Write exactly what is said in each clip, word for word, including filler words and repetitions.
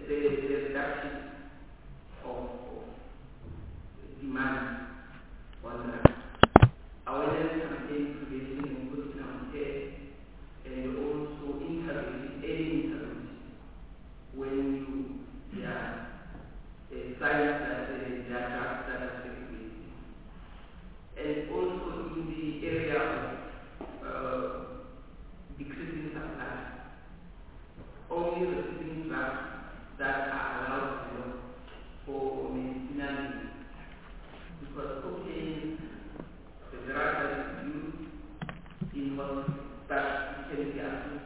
the, the reduction of, of demand on uh, awareness campaign, prevention and postnatal care, and also intervention, early intervention when you yeah, uh, signs that uh, there are drugs that are circulating. And also in the area of uh, decreasing supply, only receiving drugs that are allowed to work for medicinal use. Because cocaine, the drug that is used in hospital, but it can be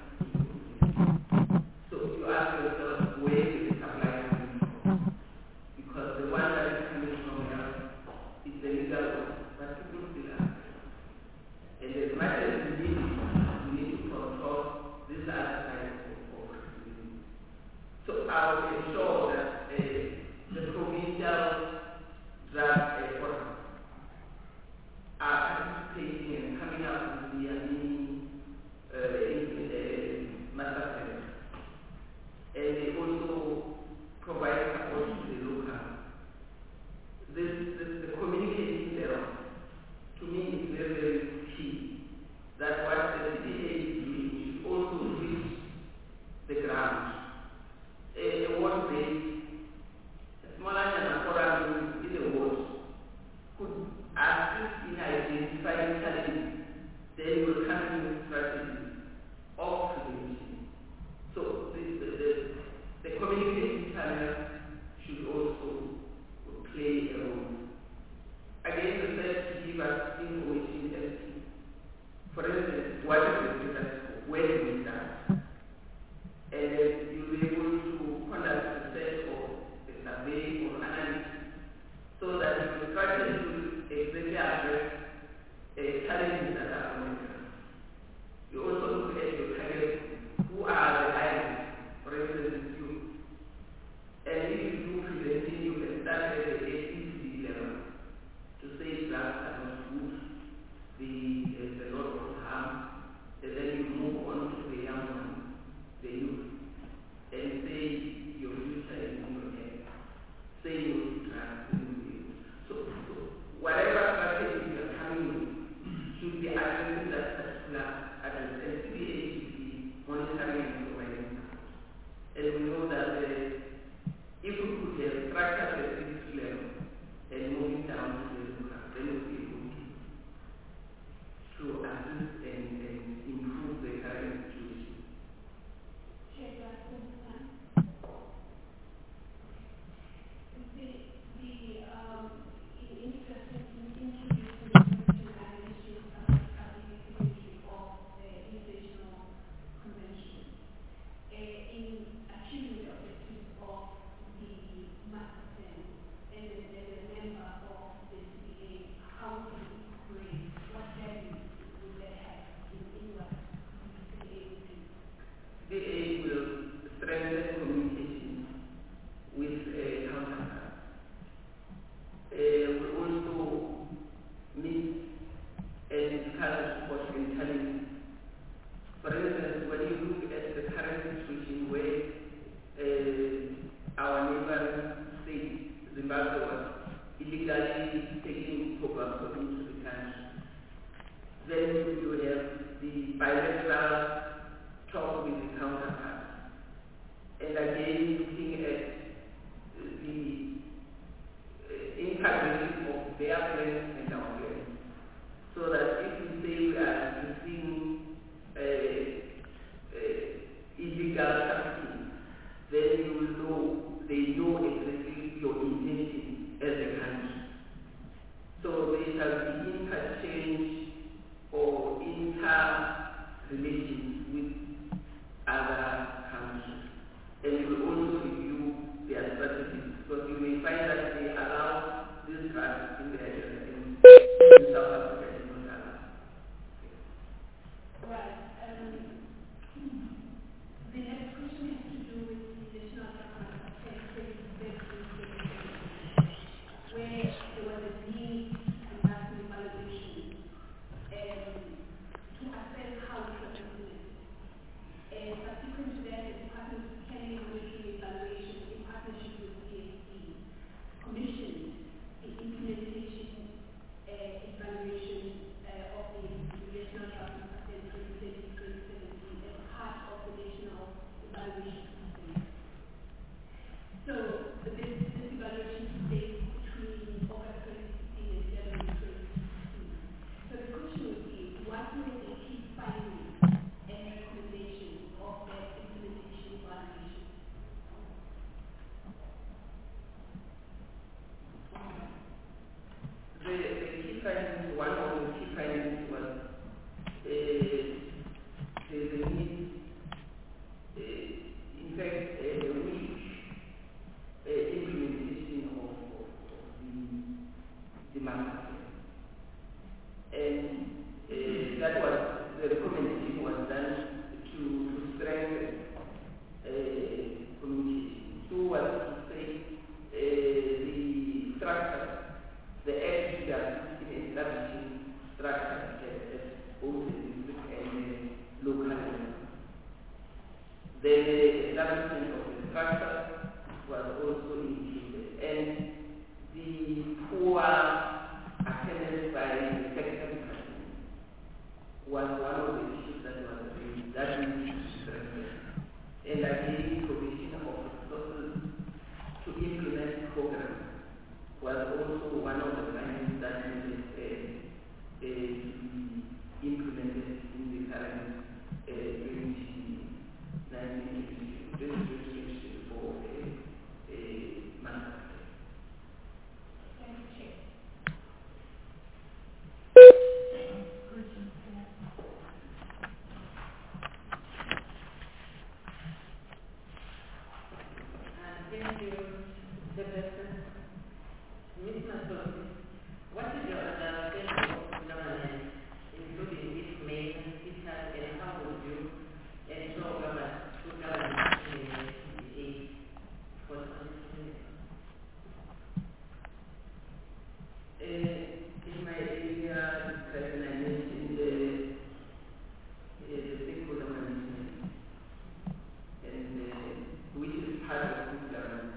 abused. So you ask yourself, where is the supply coming from? Because the one that is coming from here is the legal one, but people still ask. And as much as we need, we need to control this appetite for receiving. So I will ensure that uh, the provincial drug uh, forum are participating and coming up with the mini uh, in, uh, master plan. And they also provide support to the local. This, this the communicating there, to me, is very, very key. That what the C D A is doing should also reach the ground. A, a ward-based, a smaller than forum in the ward could assist in identifying challenges. Then you will come in with strategies of prevention. So the, the, the, the communication channel should also play a role. Again, the third to give us information as to, for instance, what is the status quo? Where do we start? And then you'll be able to conduct research or a survey or analysis so that you will try to exactly address uh, challenges that are on the ground. You also look at your targets, who are the highest, for instance, you. And if you do preventing, you can start at the A B C level to say drugs are not good, the, there's a lot of harm, and then you move on to the young one, the youth, and say your future is in your hands. Say no to drugs in your youth. So, so whatever strategy you are coming with should be addressing that particular address. And C B A should be monitoring and providing support. And we know that uh, if we could have structured the district level and moving down to the local, then we'll be able to, to assist and, and improve the current situation. The, the um, interest in introducing question and issues of the of the international convention uh, in achieving the objectives of the master plan, and as a member of the C B A, how can we incorporate what value would they have in, in what the C B A would do? C B A will strengthen communication with uh, counterparts. Uh, we also meet and discuss what and challenges. For instance, when you look at the current situation where uh, our neighboring state, Zimbabwe, was illegally taking tobacco into the country, then you have the bilateral talk with the counterparts. And again, looking at the uh, integration of their plans and our plans. So that if we say we are using uh, uh, illegal trafficking, then you will know, they know exactly your intention as a country. So there shall be interchange or inter-relations with other countries. And you will also review their strategies, because you may find that they allow this drugs in their in, in South Africa and not allow. Right. Um, the next question has to do with the national government affairs, where there was a need and massive evaluation was also one of the findings that needed uh, uh, to be implemented in the current uh, twenty nineteen legislation for a, a master. Thank you, Chair. Thank you, Chairperson. Miz Masoli, what is your understanding of governance, including its main features, and how would you ensure governance through governance in the aid for twenty twenty? Uh, in my area, President, I mentioned the, uh, the stakeholder management, and uh, which is part of good governance.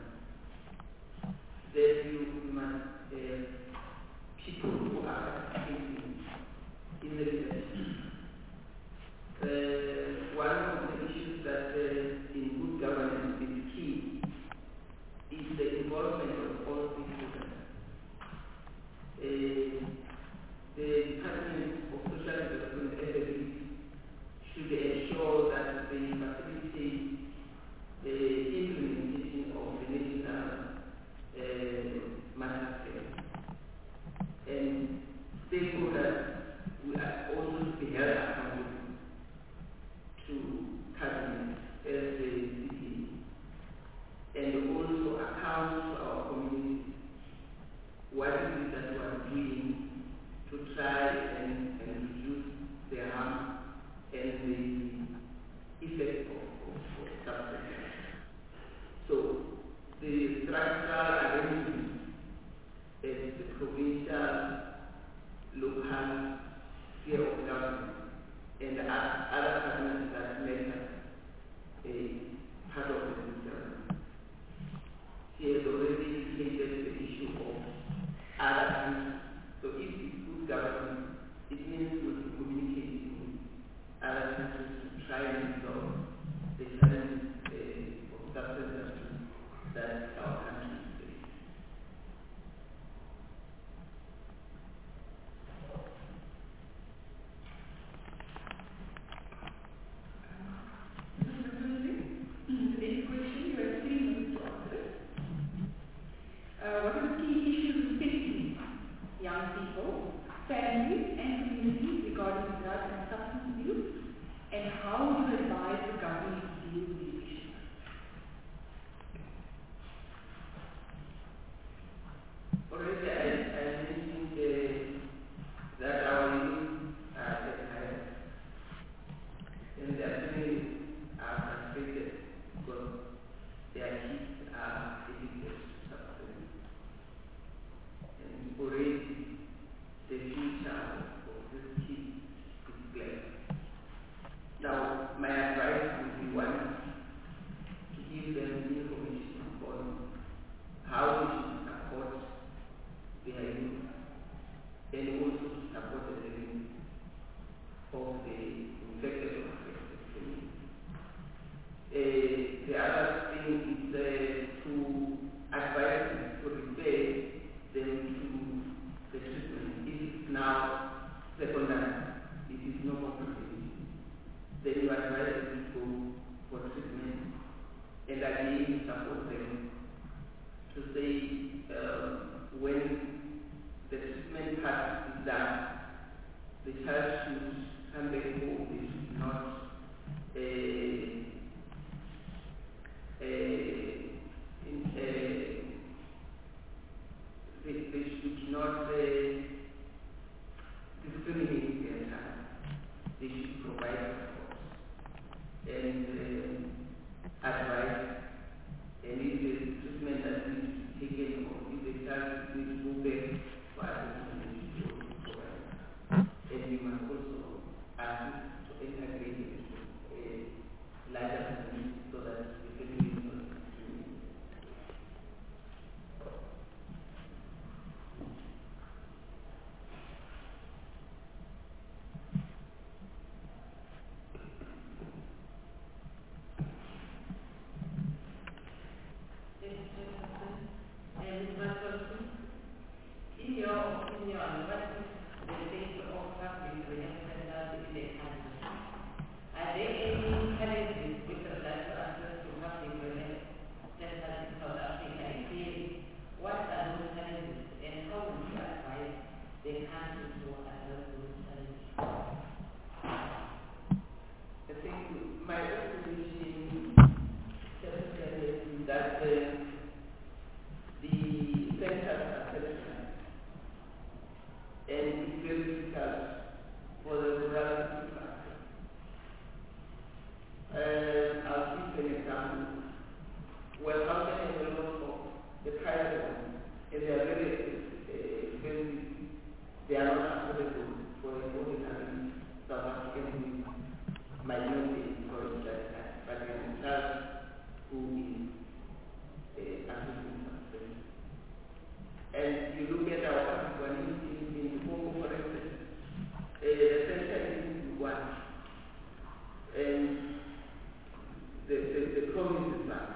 That you must have people who are participating in the leadership. Uh, one of the issues that uh, in good governance is key is the involvement of all stakeholders. Uh, the Department of Social Development Entities should ensure that they facilitate the implementation of the national uh, master plan. And stakeholders will also be held accountable to cabinet as the C P, and also account to our community what is it that we are doing to try and, and reduce the harm and the effect of, of, of substance. So the structural arrangement at the provincial, local sphere of government and other partners that make us a part of the government. He has already indicated the issue of other countries. So if it's good government, it means we'll be communicating with other countries to try and resolve the challenges uh, of substance abuse that our country faces. Today's question, you have three minutes to answer it. Uh, what are the key issues facing young people, families, and communities regarding drug and substance abuse, and how would you advise the government to deal with these issues? Already I, I mentioned uh, that our youth are at higher, and their families are frustrated because their kids are addicted to substance. And already the future of these kids is black. Now, my advice would be one, to give them information on how they should support their youth and also to support the living of the infected or affected community. Uh, the other thing is uh, to advise them to refer them to the treatment. If it's now secondary, it is no more prevention. Then you advise them to go for treatment and again support them to say um, when the treatment part is done, the child should come back home. They should not uh, uh, in, uh, they, they should not uh, discriminate their child. They should provide support and uh, advice, and if the treatment that needs to be taken or if the child needs to go back for assessment, they should also provide. And we must also assist to integrate into a larger community so that the family is not discriminated. Thank you, Chairperson. And Miz Masoli, they are very uh, expensive. They are not affordable for a ordinary South African minority, for instance, but a child who is uh, African substance. And you look at our community in Congo, for instance, uh, the center is one, and the, the, the promise is back.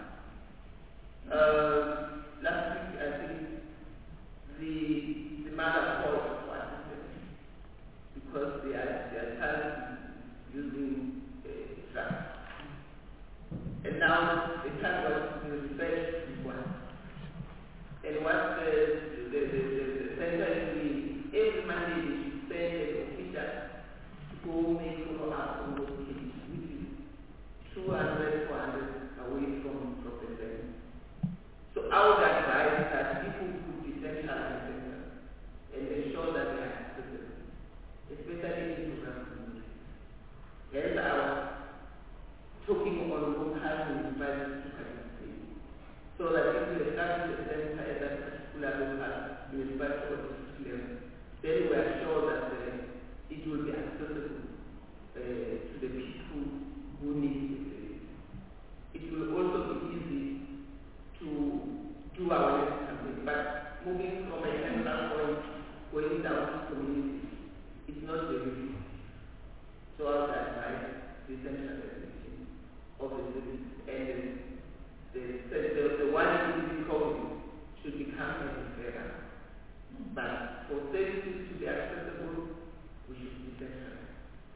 Uh, last week, I think the, the mother called for assistance because they are, they are child using uh, drugs. And now the child was referred to one. And what the, the, the, the, the center is doing, every Monday they should send an official to go make follow up on those kids, which is two hundred, four hundred away from, from the center. So our advice is that people could be centralized and ensure that they are accessible, especially in rural communities. Hence, I was talking on local municipalities to participate, so that if we establish a center at that particular local municipality or district level, then we are sure that uh, it will be accessible uh, to the people who need it. It will also be easy to do our next campaign, but moving from a central point going down to communities is not very easy. So I would advise decentralization of the service, and the, the, the, the one in COVID should become a referral. But for services to be accessible, we should decentralize.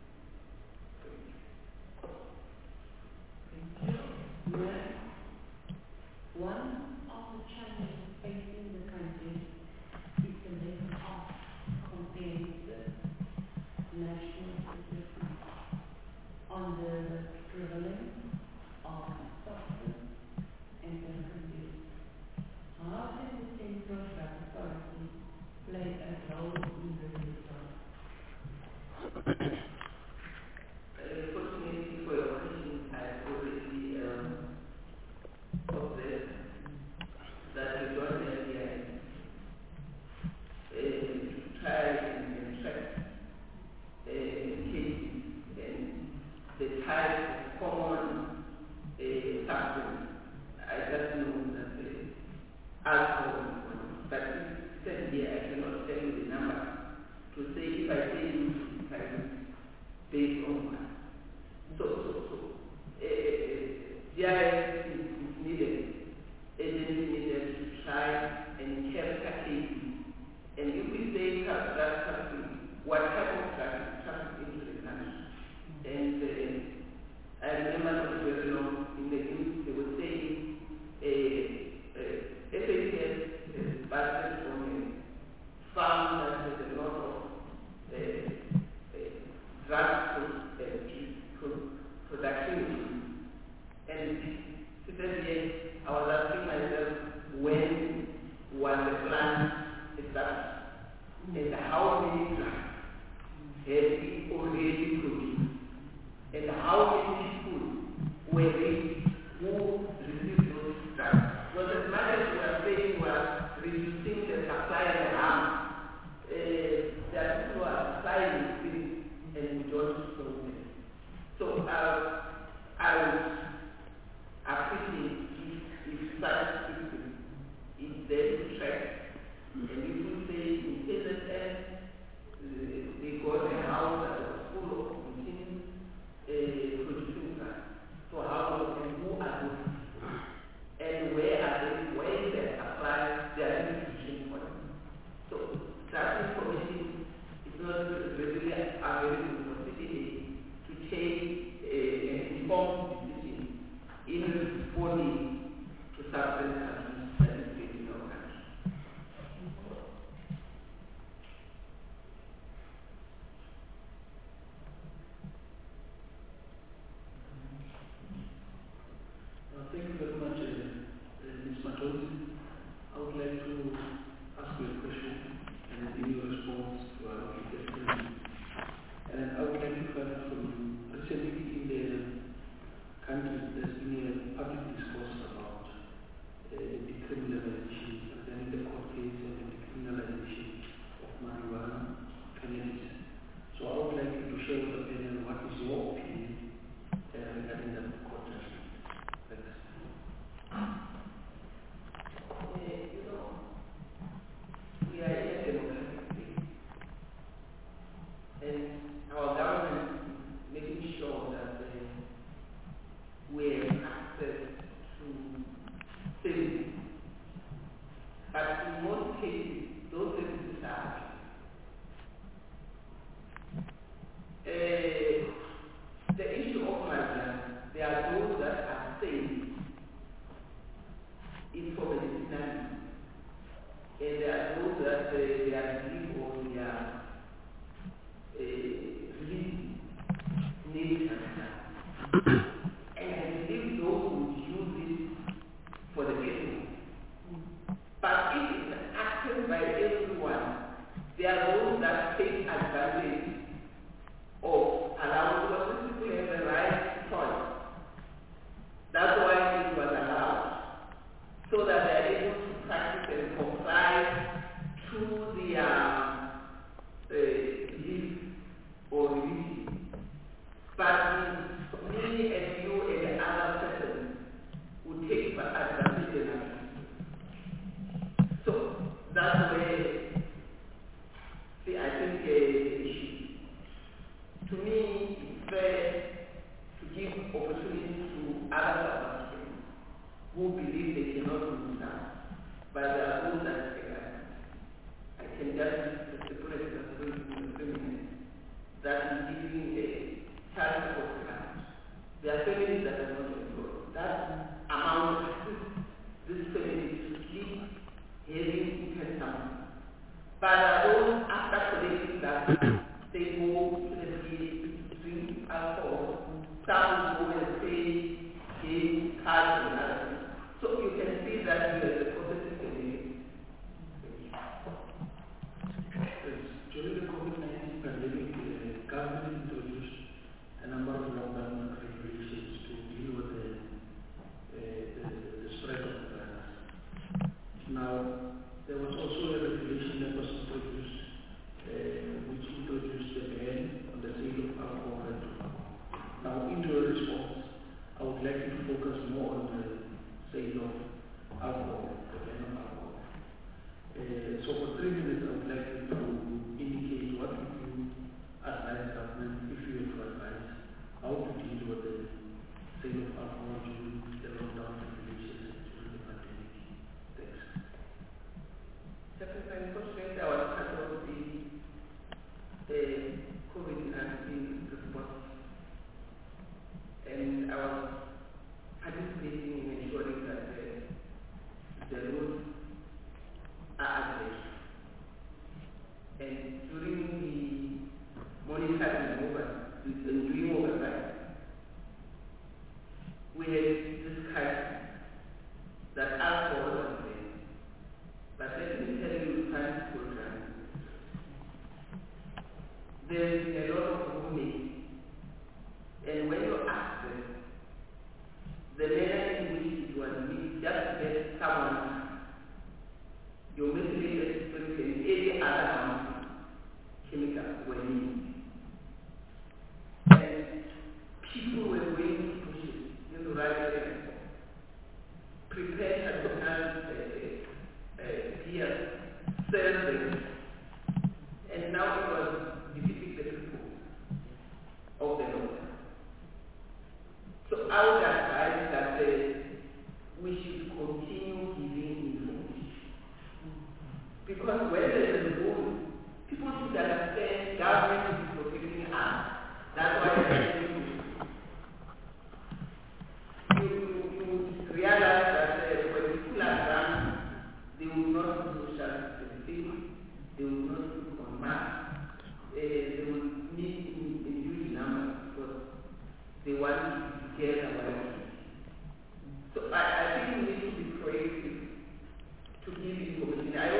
Thank you. Yeah. One of the challenges facing the country is the lack of comprehensive national statistics on the prevalence of substance and drug abuse. How can the Central Drug Authority play a role in the result? Fortunately for your question, I've already um, observed that we don't have the uh, to try and, and track uh, cases and the type of common uh, substance. I just know that uh, alcohol is one, but instead here I cannot tell you the number to say if I say you if I based on one. So, so, so, uh, G I S is, is needed, agency needed to try and capture cases. And if we say drug trafficking, what type of drug is trafficked into the country? And uh, I remember not very long in the news, they were saying uh, uh, F A T S is budget on a farm that has a lot of uh, uh, drug uh, production. And today I was asking myself, when was the plant established? And how many drugs have we already produced? And how many people were they who received those drugs? Because as much as we are saying we are reducing the supply and the harm, uh, there are people who are supplying things and we don't know them. So uh, I would appreciate if, if such system is there to track. And if we say in K Z N, uh, they got a house that was full of machines uh, producing drugs. So how long and who are those people? And where are they? Where is their supply? Their distribution point. So that information is not readily available for C D A to take uh, an informed decision in responding to substance abuse that is facing our country. Uh, thank you very much, uh, uh, Miz Matosi. I would like to ask you a question and give you a response to our question. And I would like to find out from you, recently in the country there's been a public discourse about uh, the decriminalization and then the court case cases, those cases are uh, the issue of migrants. There are those that are safe in for medicinal, and there are those that uh, they are believed or they are uh, really nature. And I believe those would use it for the people. But if it's acted by everyone, there are those that take advantage of allowing, because people have the right to choice. That's why it was allowed, so that they are able to practice and comply to their uh, belief or religion. But me and you and the other person would take advantage of that. So that's where, see, I think uh, the issue. To me, it's fair to give opportunity to other participants who believe they cannot do that, but there are those that can. I can just separate the feminine that is giving a child support grant. There are families that are not employed. That amount this family to keep having income. But those after collecting that, they go to the field to drink alcohol. Some go and play games, cards, and other things. So you can see that there is a positive community. During the COVID nineteen pandemic, the government introduced a number of lockdown regulations to deal with the, uh, the, the spread of the virus. Now, there was also a regulation that was introduced, uh, which introduced a ban on the sale of alcohol and tobacco. Now, in your response, I would like you to focus more on the sale of alcohol, the ban of alcohol. Uh, so for three minutes, I would like you to indicate what you advise government, if you have to advise, how to deal with the sale of alcohol during the lockdown regulations during the pandemic. Thanks. Secretary, unfortunately, I was part of the, the COVID nineteen response, and I was participating in ensuring that the, the rules are adhered. And during the monitoring over, and doing oversight, we had discussed that alcohol was there. But let me tell you, time program, there is a lot of roommates, and when you ask them, the manner in which it was made, just let someone, your methylated spirit and any other harmful chemicals were used. And people were going to push it in the right area. Prepare traditional uh, uh, beer, sell them, and now it was defeating the people of the Lord. So I would advise that uh, we should continue giving information. Because when there is a rule, people should understand government is protecting us. That's why I say you, you, you realize that uh, when people are done, they will not do social distancing, they will not do on mask, uh, they will meet in, in huge numbers because they want to get away. So I, I think we need to be proactive to give information. I